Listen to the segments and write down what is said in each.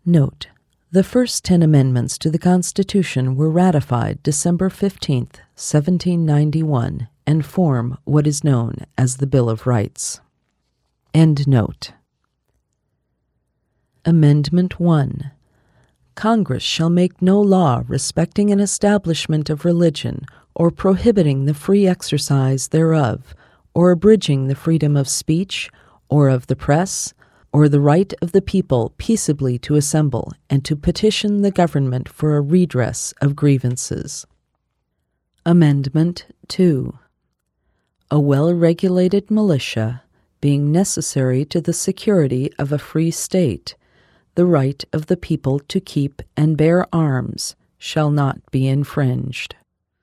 Note: the first 10 amendments to the Constitution were ratified December 15, 1791, and form what is known as the Bill of Rights. End note. Amendment 1. Congress shall make no law respecting an establishment of religion, or prohibiting the free exercise thereof, or abridging the freedom of speech, or of the press, or the right of the people peaceably to assemble and to petition the government for a redress of grievances. Amendment 2. A well-regulated militia, being necessary to the security of a free state, the right of the people to keep and bear arms shall not be infringed.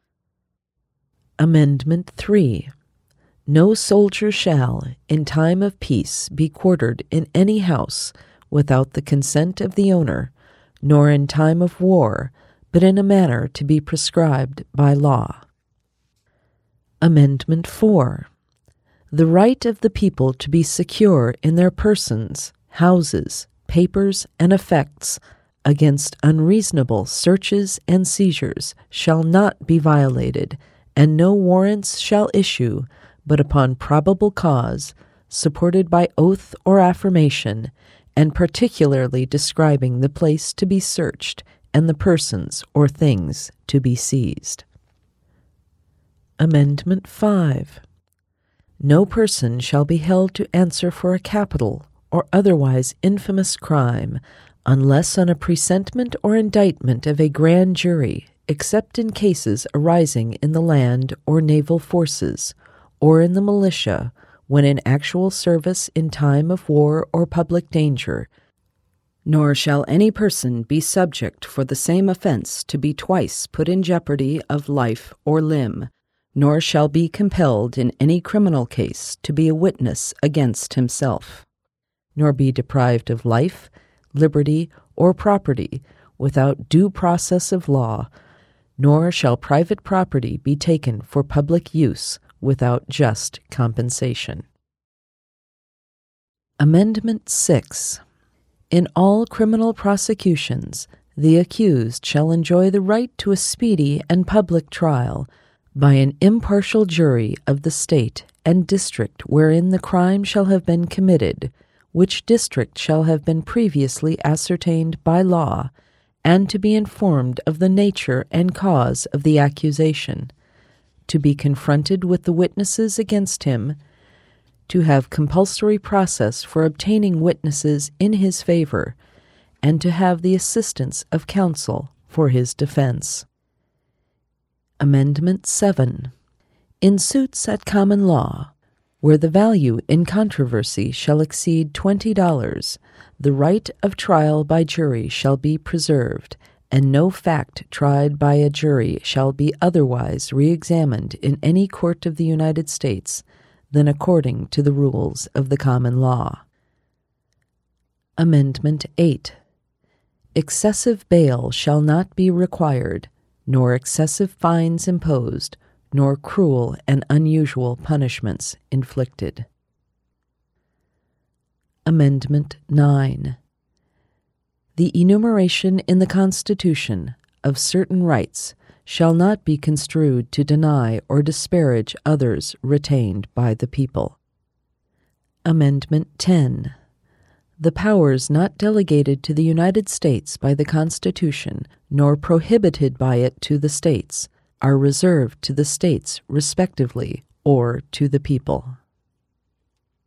Amendment 3. No soldier shall, in time of peace, be quartered in any house without the consent of the owner, nor in time of war, but in a manner to be prescribed by law. Amendment 4. The right of the people to be secure in their persons, houses, papers, and effects against unreasonable searches and seizures shall not be violated, and no warrants shall issue but upon probable cause, supported by oath or affirmation, and particularly describing the place to be searched and the persons or things to be seized. Amendment 5. No person shall be held to answer for a capital or otherwise infamous crime, unless on a presentment or indictment of a grand jury, except in cases arising in the land or naval forces, or in the militia, when in actual service in time of war or public danger, nor shall any person be subject for the same offense to be twice put in jeopardy of life or limb, nor shall be compelled in any criminal case to be a witness against himself, nor be deprived of life, liberty, or property without due process of law, nor shall private property be taken for public use without just compensation. Amendment 6. In all criminal prosecutions, the accused shall enjoy the right to a speedy and public trial by an impartial jury of the state and district wherein the crime shall have been committed, which district shall have been previously ascertained by law, and to be informed of the nature and cause of the accusation, to be confronted with the witnesses against him, to have compulsory process for obtaining witnesses in his favor, and to have the assistance of counsel for his defense. Amendment 7. In suits at common law, where the value in controversy shall exceed $20, the right of trial by jury shall be preserved, and no fact tried by a jury shall be otherwise re-examined in any court of the United States than according to the rules of the common law. Amendment 8. Excessive bail shall not be required, nor excessive fines imposed, nor cruel and unusual punishments inflicted. Amendment 9. The enumeration in the Constitution of certain rights shall not be construed to deny or disparage others retained by the people. Amendment 10. The powers not delegated to the United States by the Constitution, nor prohibited by it to the states, are reserved to the states respectively or to the people.